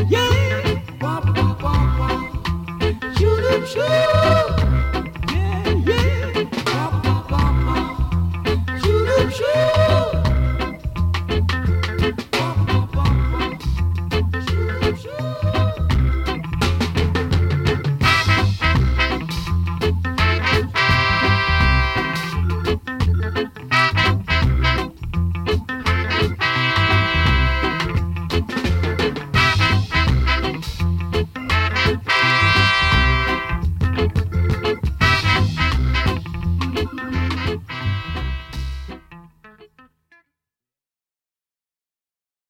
yeah. Wop, wop, wop, wop. Shoo, shoo, yeah, yeah. Wop, wop, wop, wop. Shoo, shoo.